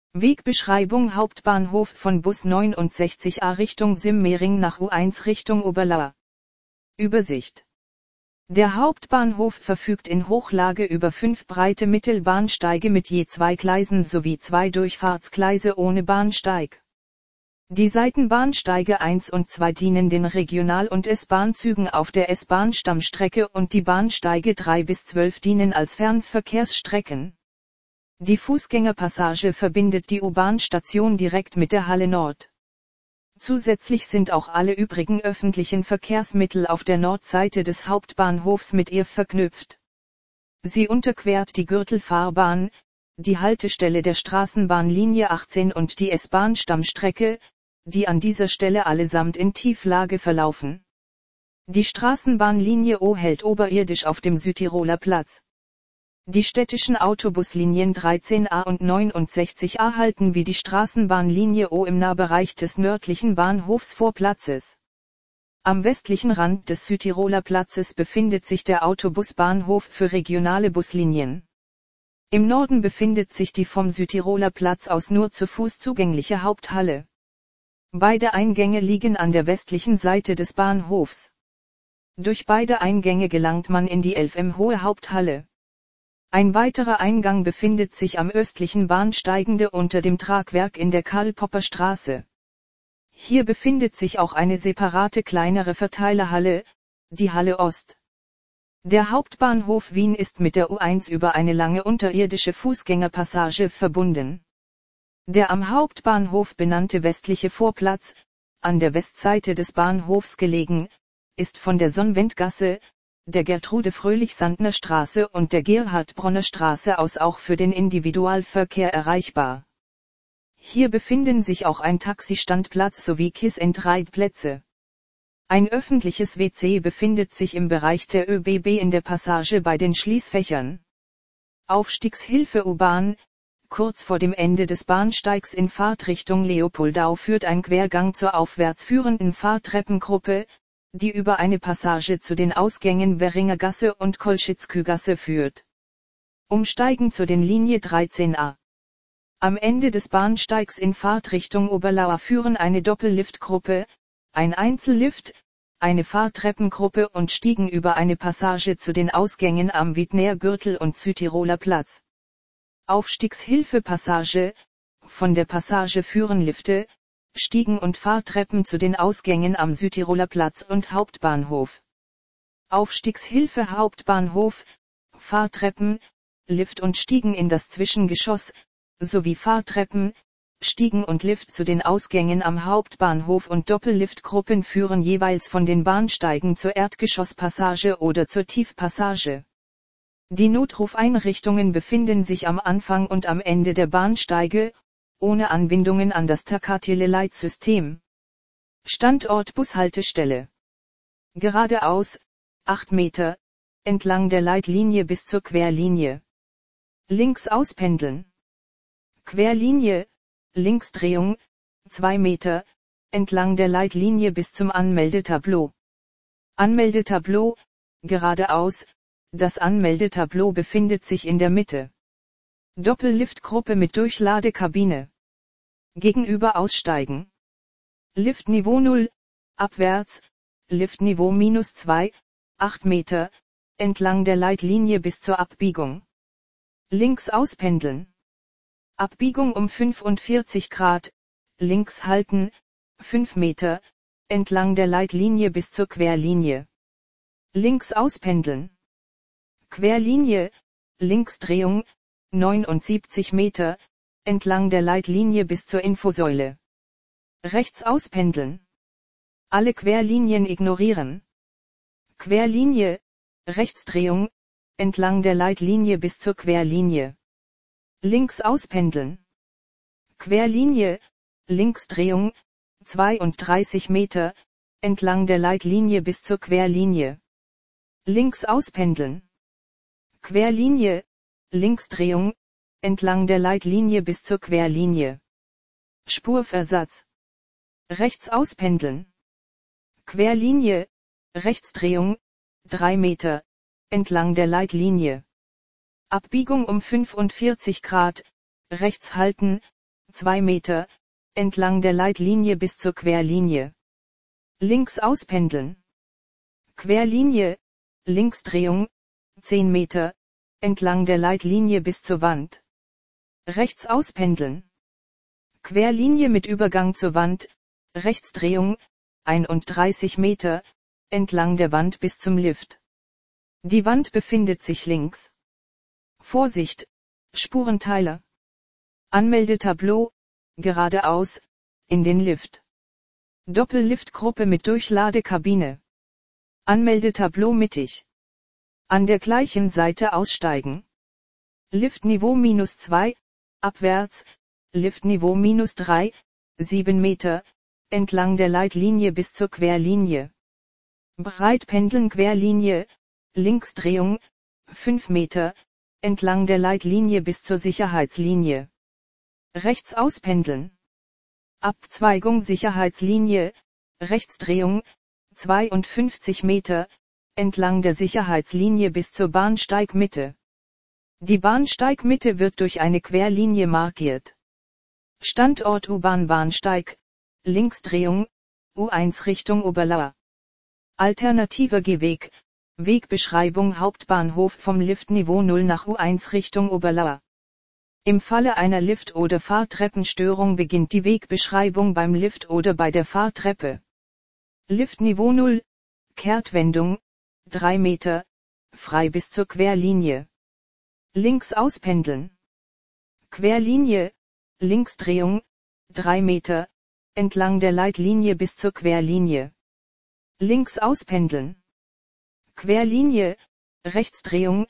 Wegbeschreibung: Hauptbahnhof von Bus 69a Richtung Simmering nach U1 Richtung Oberlauer. Übersicht. Der Hauptbahnhof verfügt in Hochlage über 5 breite Mittelbahnsteige mit je 2 Gleisen sowie 2 Durchfahrtsgleise ohne Bahnsteig. Die Seitenbahnsteige 1 und 2 dienen den Regional- und S-Bahn-Zügen auf der S-Bahn-Stammstrecke und die Bahnsteige 3 bis 12 dienen als Fernverkehrsstrecken. Die Fußgängerpassage verbindet die U-Bahn-Station direkt mit der Halle Nord. Zusätzlich sind auch alle übrigen öffentlichen Verkehrsmittel auf der Nordseite des Hauptbahnhofs mit ihr verknüpft. Sie unterquert die Gürtelfahrbahn, die Haltestelle der Straßenbahnlinie 18 und die S-Bahn-Stammstrecke, die an dieser Stelle allesamt in Tieflage verlaufen. Die Straßenbahnlinie O hält oberirdisch auf dem Südtiroler Platz. Die städtischen Autobuslinien 13a und 69a halten wie die Straßenbahnlinie O im Nahbereich des nördlichen Bahnhofsvorplatzes. Am westlichen Rand des Südtiroler Platzes befindet sich der Autobusbahnhof für regionale Buslinien. Im Norden befindet sich die vom Südtiroler Platz aus nur zu Fuß zugängliche Haupthalle. Beide Eingänge liegen an der westlichen Seite des Bahnhofs. Durch beide Eingänge gelangt man in die 11 hohe Haupthalle. Ein weiterer Eingang befindet sich am östlichen Bahnsteigende unter dem Tragwerk in der Karl-Popper-Straße. Hier befindet sich auch eine separate kleinere Verteilerhalle, die Halle Ost. Der Hauptbahnhof Wien ist mit der U1 über eine lange unterirdische Fußgängerpassage verbunden. Der am Hauptbahnhof benannte westliche Vorplatz, an der Westseite des Bahnhofs gelegen, ist von der Sonnwendgasse, der Gertrude-Fröhlich-Sandner Straße und der Gerhard-Bronner Straße aus auch für den Individualverkehr erreichbar. Hier befinden sich auch ein Taxistandplatz sowie Kiss-and-Ride-Plätze. Ein öffentliches WC befindet sich im Bereich der ÖBB in der Passage bei den Schließfächern. Aufstiegshilfe U-Bahn: Kurz vor dem Ende des Bahnsteigs in Fahrtrichtung Leopoldau führt ein Quergang zur aufwärts führenden Fahrtreppengruppe, die über eine Passage zu den Ausgängen Währingergasse und Kolschitzkügasse führt. Umsteigen zu den Linie 13a. Am Ende des Bahnsteigs in Fahrtrichtung Oberlauer führen eine Doppelliftgruppe, ein Einzellift, eine Fahrtreppengruppe und Stiegen über eine Passage zu den Ausgängen am Wiedner Gürtel und Südtiroler Platz. Aufstiegshilfe-Passage: Von der Passage führen Lifte, Stiegen und Fahrtreppen zu den Ausgängen am Südtiroler Platz und Hauptbahnhof. Aufstiegshilfe Hauptbahnhof: Fahrtreppen, Lift und Stiegen in das Zwischengeschoss, sowie Fahrtreppen, Stiegen und Lift zu den Ausgängen am Hauptbahnhof und Doppelliftgruppen führen jeweils von den Bahnsteigen zur Erdgeschosspassage oder zur Tiefpassage. Die Notrufeinrichtungen befinden sich am Anfang und am Ende der Bahnsteige, ohne Anbindungen an das Takatiele-Leitsystem. Standort Bushaltestelle. Geradeaus, 8 Meter, entlang der Leitlinie bis zur Querlinie. Links auspendeln. Querlinie, Linksdrehung, 2 Meter, entlang der Leitlinie bis zum Anmeldetableau. Anmeldetableau, geradeaus, das Anmeldetableau befindet sich in der Mitte. Doppelliftgruppe mit Durchladekabine. Gegenüber aussteigen. Liftniveau 0, abwärts, Liftniveau -2, 8 Meter, entlang der Leitlinie bis zur Abbiegung. Links auspendeln. Abbiegung um 45 Grad, links halten, 5 Meter, entlang der Leitlinie bis zur Querlinie. Links auspendeln. Querlinie, Linksdrehung, 79 Meter, entlang der Leitlinie bis zur Infosäule. Rechts auspendeln. Alle Querlinien ignorieren. Querlinie, Rechtsdrehung, entlang der Leitlinie bis zur Querlinie. Links auspendeln. Querlinie, Linksdrehung, 32 Meter, entlang der Leitlinie bis zur Querlinie. Links auspendeln. Querlinie, Linksdrehung, entlang der Leitlinie bis zur Querlinie. Spurversatz. Rechts auspendeln. Querlinie, Rechtsdrehung, 3 Meter, entlang der Leitlinie. Abbiegung um 45 Grad, rechts halten, 2 Meter, entlang der Leitlinie bis zur Querlinie. Links auspendeln. Querlinie, Linksdrehung, 10 Meter, entlang der Leitlinie bis zur Wand. Rechts auspendeln. Querlinie mit Übergang zur Wand, Rechtsdrehung, 31 Meter, entlang der Wand bis zum Lift. Die Wand befindet sich links. Vorsicht, Spurenteiler. Anmeldetableau, geradeaus, in den Lift. Doppelliftgruppe mit Durchladekabine. Anmeldetableau mittig. An der gleichen Seite aussteigen. Liftniveau -2, abwärts, Liftniveau -3, 7 Meter, entlang der Leitlinie bis zur Querlinie. Breitpendeln Querlinie, Linksdrehung, 5 Meter, entlang der Leitlinie bis zur Sicherheitslinie. Rechts auspendeln. Abzweigung Sicherheitslinie, Rechtsdrehung, 52 Meter, entlang der Sicherheitslinie bis zur Bahnsteigmitte. Die Bahnsteigmitte wird durch eine Querlinie markiert. Standort U-Bahn Bahnsteig, Linksdrehung, U1 Richtung Oberlauer. Alternativer Gehweg, Wegbeschreibung Hauptbahnhof vom Liftniveau 0 nach U1 Richtung Oberlauer. Im Falle einer Lift- oder Fahrtreppenstörung beginnt die Wegbeschreibung beim Lift oder bei der Fahrtreppe. Liftniveau 0, Kehrtwendung, 3 Meter, frei bis zur Querlinie. Links auspendeln. Querlinie, Linksdrehung, 3 Meter, entlang der Leitlinie bis zur Querlinie. Links auspendeln. Querlinie, Rechtsdrehung,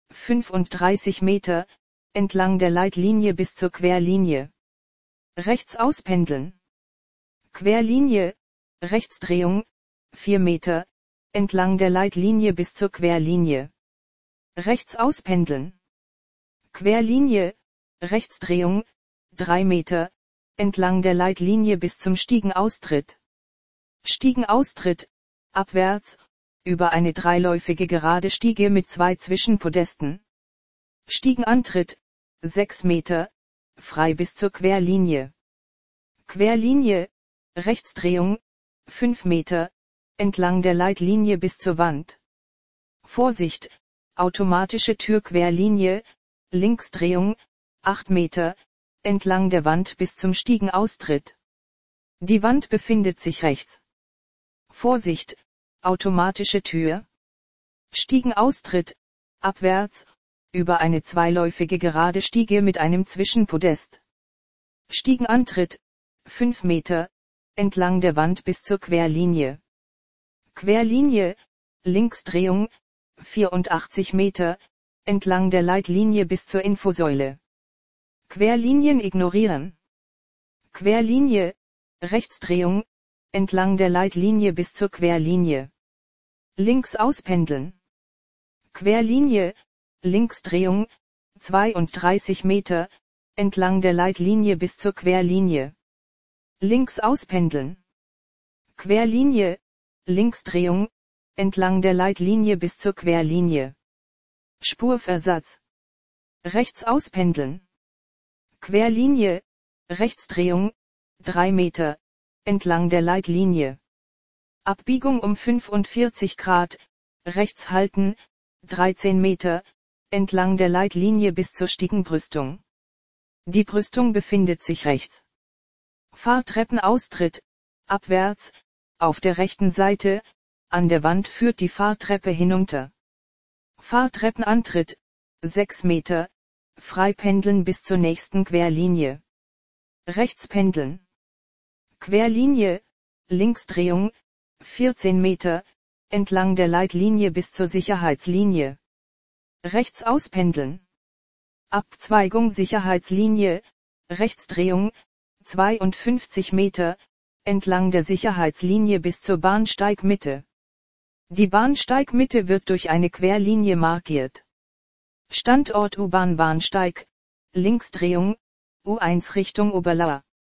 35 Meter, entlang der Leitlinie bis zur Querlinie. Rechts auspendeln. Querlinie, Rechtsdrehung, 4 Meter, entlang der Leitlinie bis zur Querlinie. Rechts auspendeln. Querlinie, Rechtsdrehung, 3 Meter, entlang der Leitlinie bis zum Stiegenaustritt. Stiegenaustritt, abwärts, über eine dreiläufige gerade Stiege mit 2 Zwischenpodesten. Stiegenantritt, 6 Meter, frei bis zur Querlinie. Querlinie, Rechtsdrehung, 5 Meter, entlang der Leitlinie bis zur Wand. Vorsicht, automatische Türquerlinie, Linksdrehung, 8 Meter, entlang der Wand bis zum Stiegenaustritt. Die Wand befindet sich rechts. Vorsicht, automatische Tür. Stiegenaustritt, abwärts, über eine zweiläufige gerade Stiege mit einem Zwischenpodest. Stiegenantritt, 5 Meter, entlang der Wand bis zur Querlinie. Querlinie, Linksdrehung, 84 Meter, entlang der Leitlinie bis zur Infosäule. Querlinien ignorieren. Querlinie, Rechtsdrehung, entlang der Leitlinie bis zur Querlinie. Links auspendeln. Querlinie, Linksdrehung, 32 Meter, entlang der Leitlinie bis zur Querlinie. Links auspendeln. Querlinie, Linksdrehung, entlang der Leitlinie bis zur Querlinie. Spurversatz. Rechts auspendeln. Querlinie, Rechtsdrehung, 3 Meter, entlang der Leitlinie. Abbiegung um 45 Grad, rechts halten, 13 Meter, entlang der Leitlinie bis zur Stiegenbrüstung. Die Brüstung befindet sich rechts. Fahrtreppenaustritt, abwärts, auf der rechten Seite, an der Wand führt die Fahrtreppe hinunter. Fahrtreppenantritt, 6 Meter, frei pendeln bis zur nächsten Querlinie. Rechts pendeln. Querlinie, Linksdrehung, 14 Meter, entlang der Leitlinie bis zur Sicherheitslinie. Rechts auspendeln. Abzweigung Sicherheitslinie, Rechtsdrehung, 52 Meter, entlang der Sicherheitslinie bis zur Bahnsteigmitte. Die Bahnsteigmitte wird durch eine Querlinie markiert. Standort U-Bahn Bahnsteig, Linksdrehung, U1 Richtung Oberlauer.